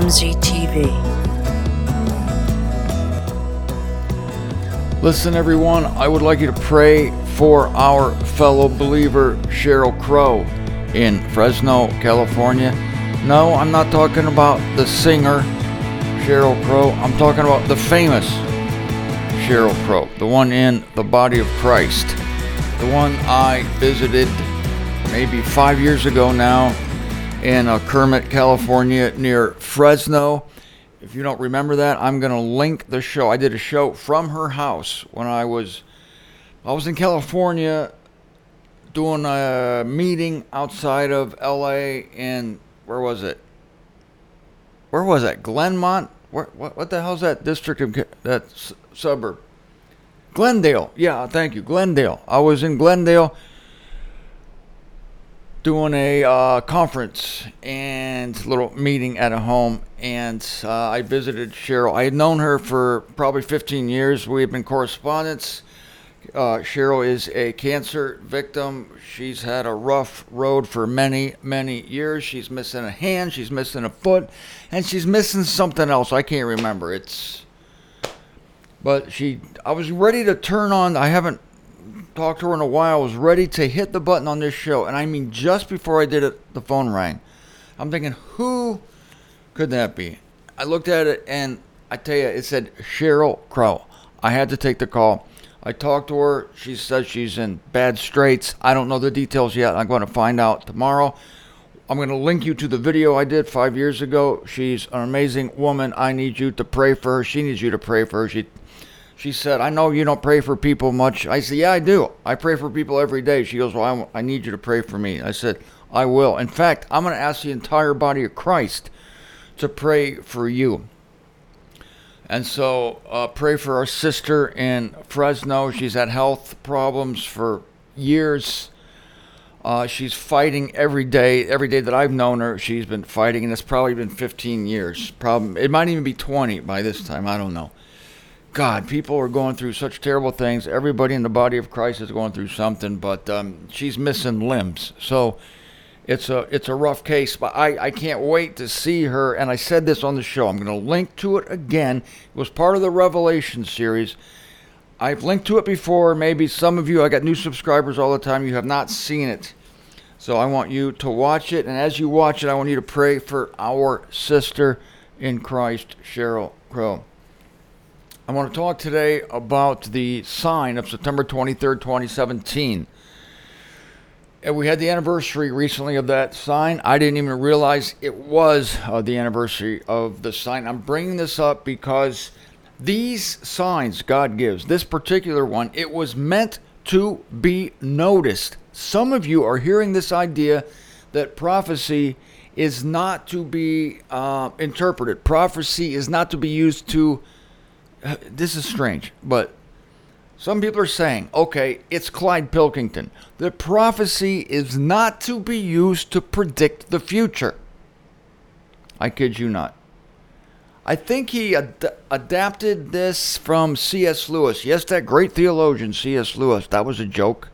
MZ TV. Listen, everyone, I would like you to pray for our fellow believer, Sheryl Crow, in Fresno, California. No, I'm not talking about the singer, Sheryl Crow. I'm talking about the famous Sheryl Crow, the one in the body of Christ, the one I visited maybe 5 years ago now in Kermit, California, near Fresno. If you don't remember that, I'm going to link the show. I did a show from her house when I was in California doing a meeting outside of LA in, where was it? Glenmont? What the hell's that district, that suburb? Glendale. Yeah, thank you. Glendale. I was in Glendale doing a conference and little meeting at a home, and I visited Sheryl. I had known her for probably 15 years. We have been correspondents. Sheryl is a cancer victim. She's had a rough road for many, many years. She's missing a hand, she's missing a foot, and she's missing something else. I can't remember. I was ready to turn on. I haven't talked to her in a while. I was ready to hit the button on this show, and I mean, just before I did it, the phone rang. I'm thinking, who could that be? I looked at it, and I tell you, it said Sheryl Crow. I had to take the call. I talked to her. She says she's in bad straits. I don't know the details yet. I'm going to find out tomorrow. I'm going to link you to the video I did 5 years ago. She's an amazing woman. I need you to pray for her. She needs you to pray for her. She said, I know you don't pray for people much. I said, yeah, I do. I pray for people every day. She goes, well, I need you to pray for me. I said, I will. In fact, I'm going to ask the entire body of Christ to pray for you. And so pray for our sister in Fresno. She's had health problems for years. She's fighting every day. Every day that I've known her, she's been fighting, and it's probably been 15 years. It might even be 20 by this time. I don't know. God, people are going through such terrible things. Everybody in the body of Christ is going through something, but she's missing limbs. So it's a rough case, but I can't wait to see her. And I said this on the show. I'm going to link to it again. It was part of the Revelation series. I've linked to it before. Maybe some of you, I got new subscribers all the time. You have not seen it. So I want you to watch it. And as you watch it, I want you to pray for our sister in Christ, Sheryl Crow. I want to talk today about the sign of September 23rd, 2017. And we had the anniversary recently of that sign. I didn't even realize it was the anniversary of the sign. I'm bringing this up because these signs God gives, this particular one, it was meant to be noticed. Some of you are hearing this idea that prophecy is not to be interpreted. Prophecy is not to be used to... This is strange, but some people are saying, okay, it's Clyde Pilkington. The prophecy is not to be used to predict the future. I kid you not. I think he adapted this from C.S. Lewis. Yes, that great theologian, C.S. Lewis. That was a joke.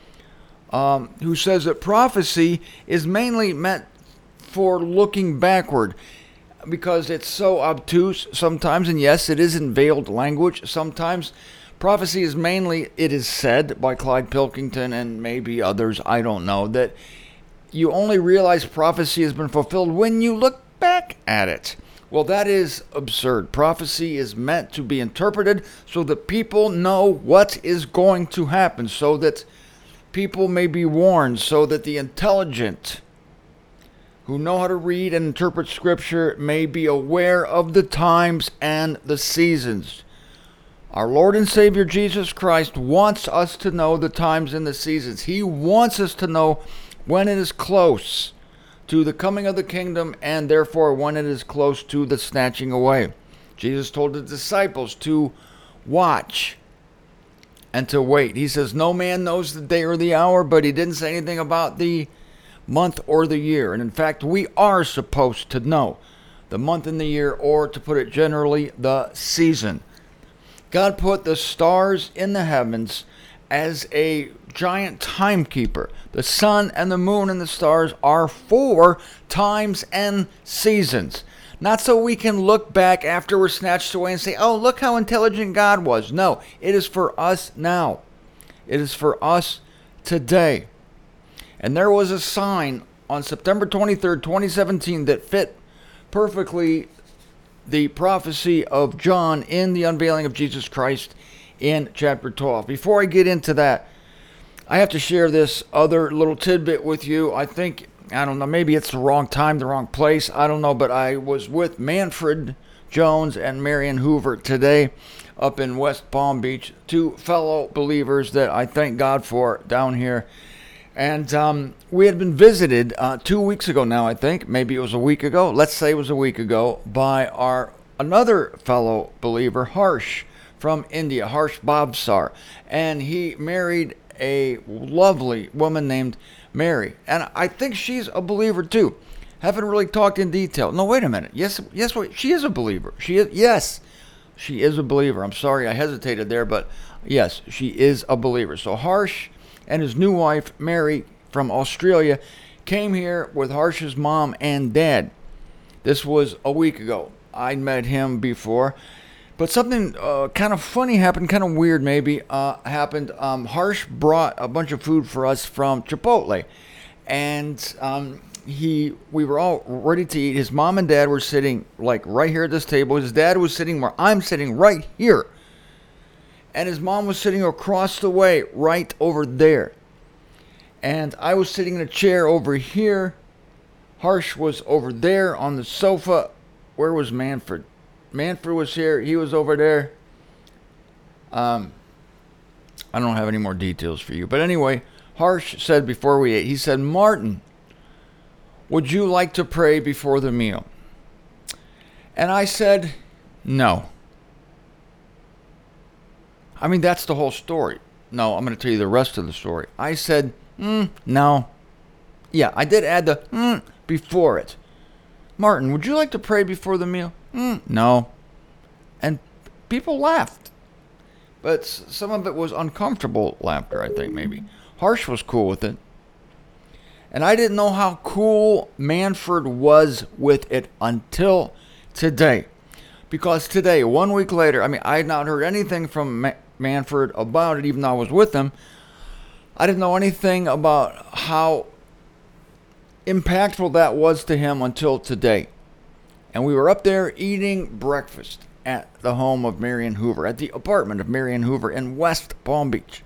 Who says that prophecy is mainly meant for looking backward, because it's so obtuse sometimes, and yes, it is in veiled language sometimes. Prophecy is mainly, it is said by Clyde Pilkington and maybe others, I don't know, that you only realize prophecy has been fulfilled when you look back at it. Well, that is absurd. Prophecy is meant to be interpreted so that people know what is going to happen, so that people may be warned, so that the intelligent who know how to read and interpret Scripture may be aware of the times and the seasons. Our Lord and Savior Jesus Christ wants us to know the times and the seasons. He wants us to know when it is close to the coming of the kingdom, and therefore when it is close to the snatching away. Jesus told the disciples to watch and to wait. He says, no man knows the day or the hour, but he didn't say anything about the month or the year. And in fact, we are supposed to know the month and the year, or to put it generally, the season. God put the stars in the heavens as a giant timekeeper. The sun and the moon and the stars are for times and seasons. Not so we can look back after we're snatched away and say, oh, look how intelligent God was. No, it is for us now. It is for us today. And there was a sign on September 23rd, 2017 that fit perfectly the prophecy of John in the unveiling of Jesus Christ in chapter 12. Before I get into that, I have to share this other little tidbit with you. I don't know, maybe it's the wrong time, the wrong place. I don't know, but I was with Manfred Jones and Marion Hoover today up in West Palm Beach, two fellow believers that I thank God for down here. And we had been visited 2 weeks ago now, I think. Maybe it was a week ago. Let's say it was a week ago by another fellow believer, Harsh, from India, Harsh Babsar. And he married a lovely woman named Mary. And I think she's a believer too. Haven't really talked in detail. No, wait a minute. Yes, wait, she is a believer. Yes, she is a believer. I'm sorry I hesitated there, but yes, she is a believer. So Harsh and his new wife, Mary, from Australia, came here with Harsh's mom and dad. This was a week ago. I'd met him before. But something kind of funny happened, kind of weird maybe, happened. Harsh brought a bunch of food for us from Chipotle. And we were all ready to eat. His mom and dad were sitting like right here at this table. His dad was sitting where I'm sitting right here. And his mom was sitting across the way, right over there. And I was sitting in a chair over here. Harsh was over there on the sofa. Where was Manfred? Manfred was here. He was over there. I don't have any more details for you. But anyway, Harsh said before we ate, he said, Martin, would you like to pray before the meal? And I said, no. I mean, that's the whole story. No, I'm going to tell you the rest of the story. I said, no. Yeah, I did add the before it. Martin, would you like to pray before the meal? No. And people laughed. But some of it was uncomfortable laughter, I think, maybe. Harsh was cool with it. And I didn't know how cool Manfred was with it until today. Because today, 1 week later, I had not heard anything from Manfred about it, even though I was with him. I didn't know anything about how impactful that was to him until today. And we were up there eating breakfast at the home of Marion Hoover, at the apartment of Marion Hoover in West Palm Beach.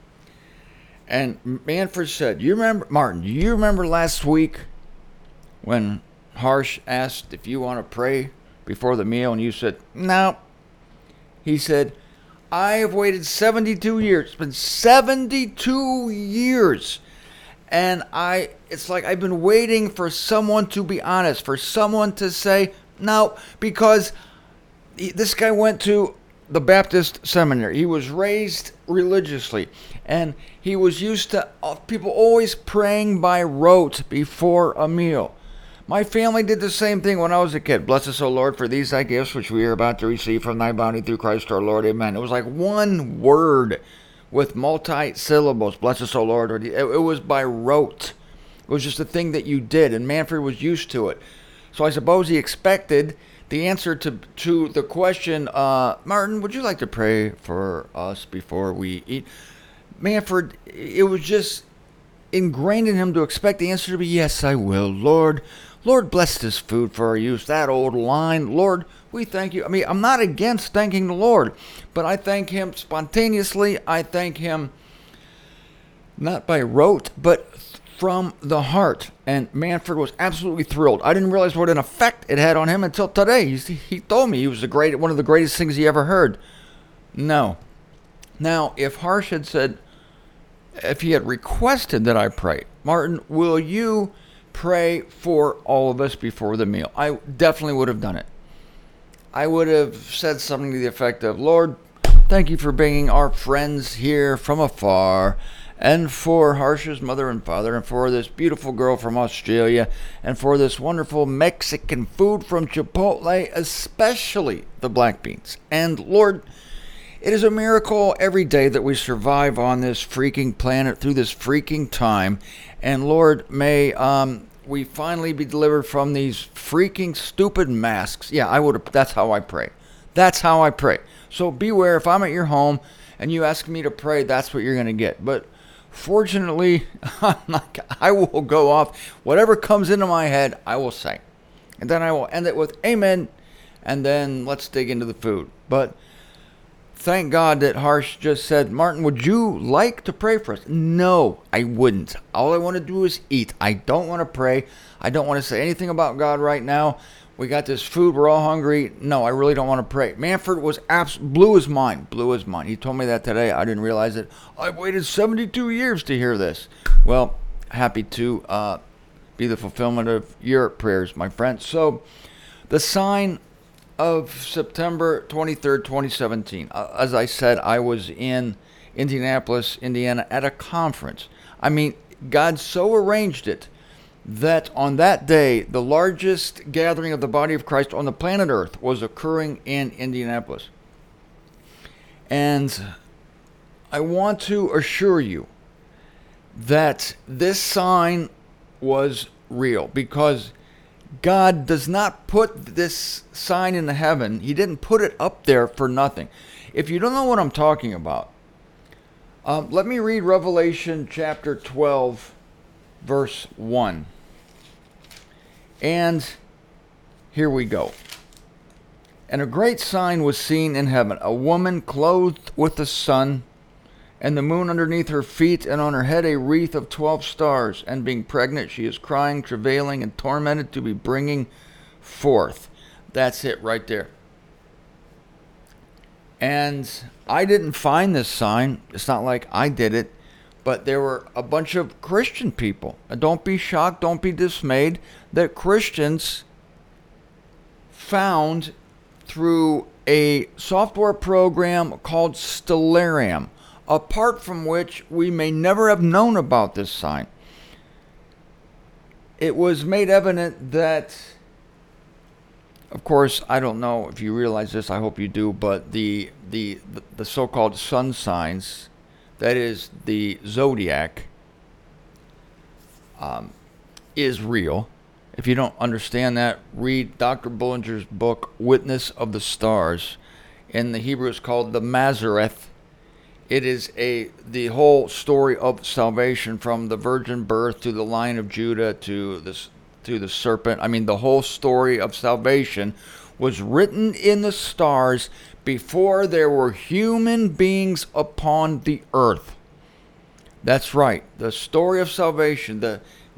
And Manfred said, Martin, do you remember last week when Harsh asked if you want to pray before the meal and you said, no? He said, I have waited 72 years. It's been 72 years. And it's like I've been waiting for someone to be honest, for someone to say, no, because this guy went to the Baptist seminary. He was raised religiously, and he was used to people always praying by rote before a meal. My family did the same thing when I was a kid. Bless us, O Lord, for these thy gifts which we are about to receive from thy bounty through Christ our Lord. Amen. It was like one word with multi-syllables. Bless us, O Lord. It was by rote. It was just a thing that you did, and Manfred was used to it. So I suppose he expected the answer to the question, Martin, would you like to pray for us before we eat? Manfred, it was just ingrained in him to expect the answer to be, yes, I will. Lord, bless this food for our use. That old line, Lord, we thank you. I'm not against thanking the Lord, but I thank him spontaneously. I thank him not by rote, but from the heart. And Manfred was absolutely thrilled. I didn't realize what an effect it had on him until today. He told me he was one of the greatest things he ever heard. No. Now, if Harsh had said, if he had requested that I pray, Martin, will you pray for all of us before the meal? I definitely would have done it. I would have said something to the effect of, Lord, thank you for bringing our friends here from afar, and for Harsh's mother and father, and for this beautiful girl from Australia, and for this wonderful Mexican food from Chipotle, especially the black beans. And Lord, it is a miracle every day that we survive on this freaking planet through this freaking time. And Lord, may we finally be delivered from these freaking stupid masks. Yeah, that's how I pray. That's how I pray. So beware, if I'm at your home and you ask me to pray, that's what you're going to get. But fortunately, I will go off. Whatever comes into my head, I will say. And then I will end it with amen. And then let's dig into the food. But thank God that Harsh just said, Martin, would you like to pray for us? No, I wouldn't. All I want to do is eat. I don't want to pray. I don't want to say anything about God right now. We got this food. We're all hungry. No, I really don't want to pray. Manfred was blew his mind. Blew his mind. He told me that today. I didn't realize it. I waited 72 years to hear this. Well, happy to be the fulfillment of your prayers, my friend. So, the sign of September 23rd, 2017. As I said, I was in Indianapolis, Indiana at a conference. I mean, God so arranged it that on that day, the largest gathering of the body of Christ on the planet Earth was occurring in Indianapolis. And I want to assure you that this sign was real, because God does not put this sign in heaven. He didn't put it up there for nothing. If you don't know what I'm talking about, let me read Revelation chapter 12, verse 1. And here we go. And a great sign was seen in heaven, a woman clothed with the sun, and the moon underneath her feet, and on her head a wreath of 12 stars. And being pregnant, she is crying, travailing, and tormented to be bringing forth. That's it right there. And I didn't find this sign. It's not like I did it. But there were a bunch of Christian people. And don't be shocked, don't be dismayed, that Christians found through a software program called Stellarium, apart from which we may never have known about this sign. It was made evident that, of course, I don't know if you realize this, I hope you do, but the so-called sun signs, that is the zodiac, is real. If you don't understand that, read Dr. Bullinger's book, Witness of the Stars. In the Hebrew, it's called the Mazareth. It is the whole story of salvation, from the virgin birth to the Lion of Judah to the serpent. I mean, the whole story of salvation was written in the stars before there were human beings upon the earth. That's right. The story of salvation, the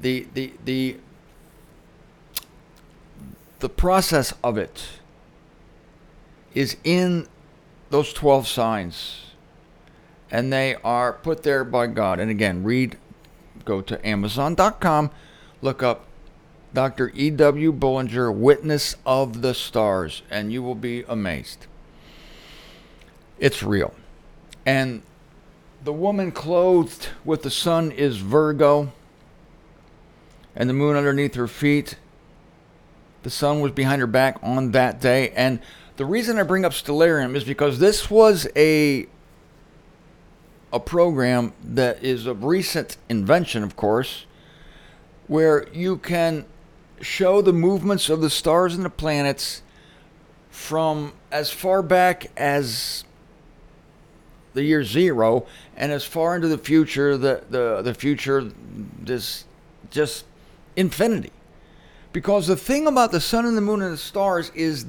process of it is in those 12 signs. And they are put there by God. And again, go to Amazon.com, look up Dr. E.W. Bullinger, Witness of the Stars, and you will be amazed. It's real. And the woman clothed with the sun is Virgo, and the moon underneath her feet. The sun was behind her back on that day. And the reason I bring up Stellarium is because this was a program that is of recent invention, of course, where you can show the movements of the stars and the planets from as far back as the year 0 and as far into the future, the future, this just infinity. Because the thing about the sun and the moon and the stars is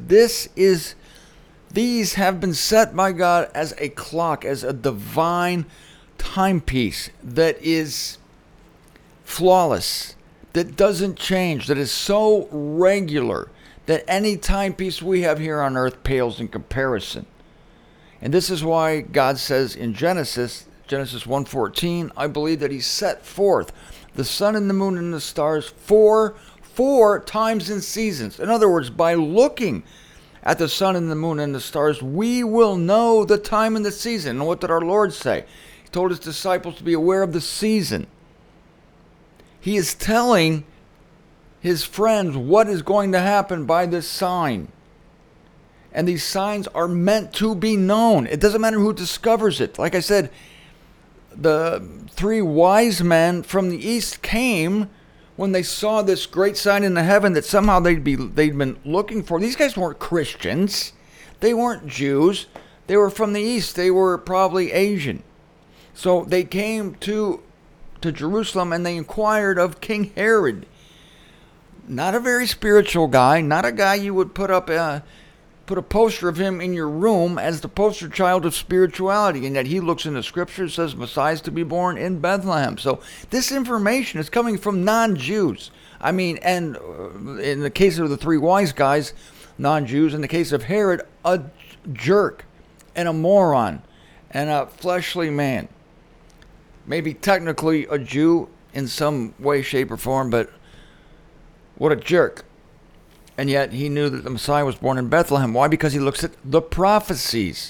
these have been set by God as a clock, as a divine timepiece that is flawless, that doesn't change, that is so regular that any timepiece we have here on earth pales in comparison. And this is why God says in Genesis 1:14, I believe that he set forth the sun and the moon and the stars four times in seasons. In other words, by looking at the sun and the moon and the stars, we will know the time and the season. And what did our Lord say? He told his disciples to be aware of the season. He is telling his friends what is going to happen by this sign. And these signs are meant to be known. It doesn't matter who discovers it. Like I said, the 3 wise men from the east came when they saw this great sign in the heaven that somehow they'd been looking for. These guys weren't Christians. They weren't Jews. They were from the east. They were probably Asian. So they came to Jerusalem and they inquired of King Herod. Not a very spiritual guy, not a guy you would put a poster of him in your room as the poster child of spirituality, and yet he looks in the scripture, says Messiah is to be born in Bethlehem. So this information is coming from non-Jews. I mean, and in the case of the three wise guys, non-Jews. In the case of Herod, a jerk and a moron and a fleshly man. Maybe technically a Jew in some way, shape, or form, but what a jerk. And yet he knew that the Messiah was born in Bethlehem. Why? Because he looks at the prophecies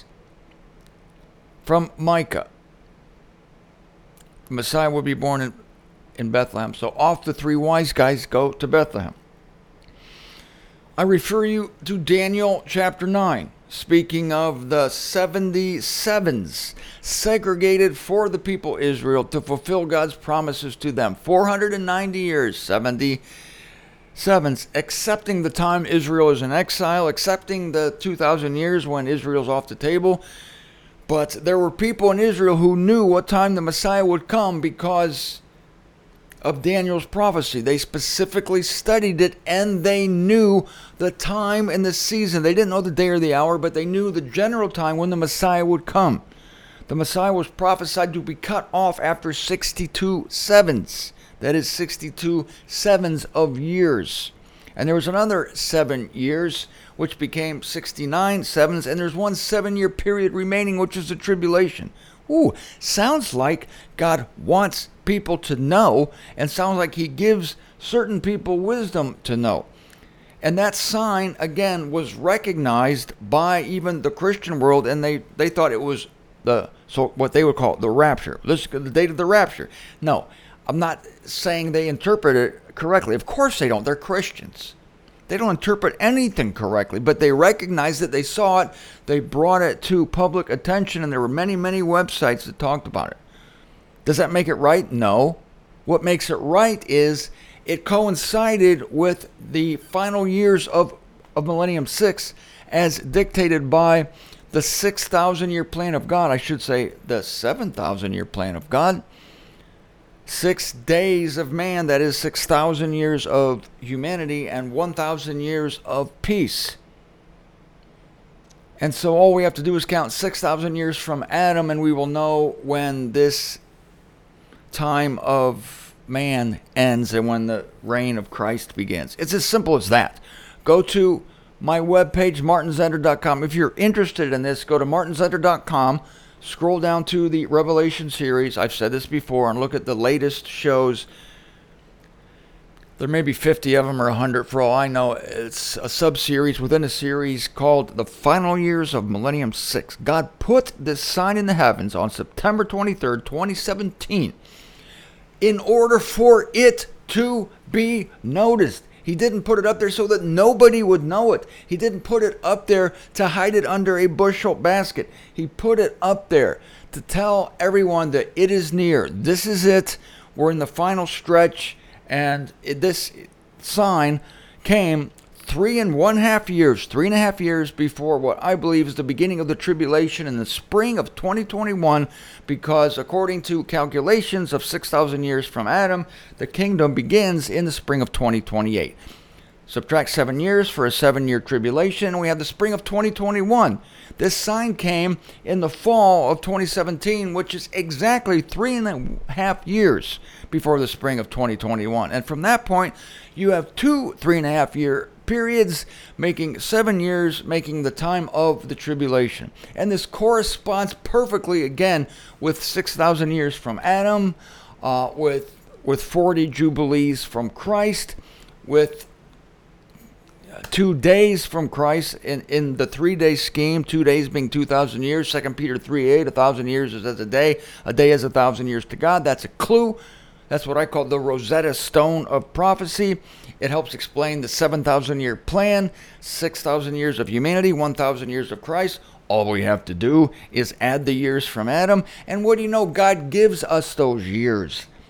from Micah. The Messiah would be born in Bethlehem. So off the three wise guys go to Bethlehem. I refer you to Daniel chapter 9. Speaking of the 77s segregated for the people of Israel to fulfill God's promises to them. 490 years, 77s, accepting the time Israel is in exile, accepting the 2,000 years when Israel's off the table. But there were people in Israel who knew what time the Messiah would come because of Daniel's prophecy. They specifically studied it and they knew the time and the season. They didn't know the day or the hour, but they knew the general time when the Messiah would come. The Messiah was prophesied to be cut off after 62 sevens. That is 62 sevens of years. And there was another 7 years, which became 69 sevens, and there's one 7-year period remaining, which is the tribulation. Ooh, sounds like God wants people to know, and sounds like he gives certain people wisdom to know. And that sign, again, was recognized by even the Christian world, and they thought it was what they would call the rapture. This is the date of the rapture. No, I'm not saying they interpret it correctly. Of course they don't. They're Christians. They don't interpret anything correctly, but they recognized it. They saw it. They brought it to public attention, and there were many, many websites that talked about it. Does that make it right? No. What makes it right is it coincided with the final years of Millennium 6 as dictated by the 6,000-year plan of God. I should say the 7,000-year plan of God. 6 days of man, that is 6,000 years of humanity and 1,000 years of peace. And so all we have to do is count 6,000 years from Adam, and we will know when this time of man ends and when the reign of Christ begins. It's as simple as that. Go to my webpage, martinzender.com. If you're interested in this, go to martinzender.com. Scroll down to the Revelation series. I've said this before, and look at the latest shows. There may be 50 of them or 100 for all I know. It's a sub-series within a series called The Final Years of Millennium 6. God put this sign in the heavens on September 23rd, 2017 in order for it to be noticed. He didn't put it up there so that nobody would know it. He didn't put it up there to hide it under a bushel basket. He put it up there to tell everyone that it is near. This is it. We're in the final stretch. And this sign came 3.5 years before what I believe is the beginning of the tribulation in the spring of 2021, because according to calculations of 6,000 years from Adam, the kingdom begins in the spring of 2028. Subtract 7 years for a 7-year tribulation, and we have the spring of 2021. This sign came in the fall of 2017, which is exactly 3.5 years before the spring of 2021. And from that point, you have two 3.5-year periods, making 7 years, making the time of the tribulation. And this corresponds perfectly, again, with 6,000 years from Adam, with 40 jubilees from Christ, with 2 days from Christ in the 3-day scheme, 2 days being 2,000 years. 2 Peter 3:8, 1,000 years is as a day is 1,000 years to God. That's a clue. That's what I call the Rosetta Stone of prophecy. It helps explain the 7,000-year plan, 6,000 years of humanity, 1,000 years of Christ. All we have to do is add the years from Adam. And what do you know? God gives us those years.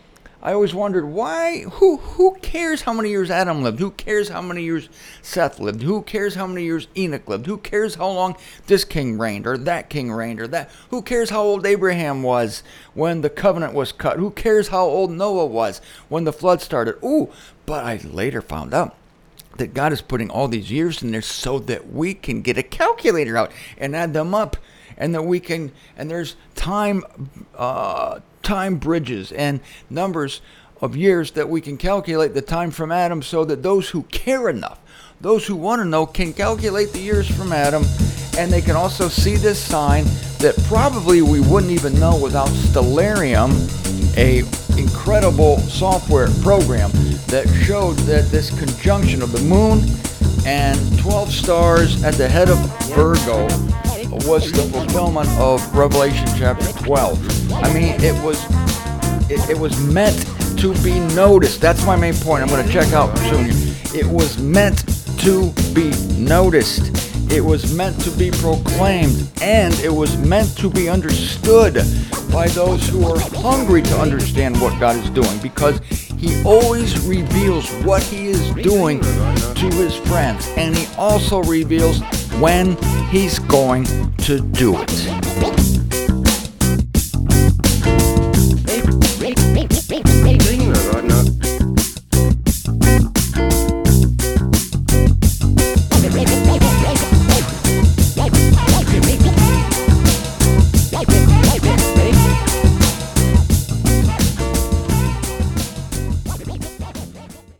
I always wondered why, who cares how many years Adam lived? Who cares how many years Seth lived? Who cares how many years Enoch lived? Who cares how long this king reigned or that king reigned or that? Who cares how old Abraham was when the covenant was cut? Who cares how old Noah was when the flood started? Ooh, but I later found out that God is putting all these years in there so that we can get a calculator out and add them up, and that we can, and there's time bridges and numbers of years that we can calculate the time from Adam, so that those who care enough, those who want to know, can calculate the years from Adam, and they can also see this sign that probably we wouldn't even know without Stellarium, a incredible software program that showed that this conjunction of the moon and 12 stars at the head of Virgo was the fulfillment of Revelation chapter 12. I mean, it was meant to be noticed. That's my main point. I'm going to check out soon. It was meant to be noticed. It was meant to be proclaimed, and it was meant to be understood by those who are hungry to understand what God is doing, because He always reveals what He is doing to His friends, and He also reveals when He's going to do it.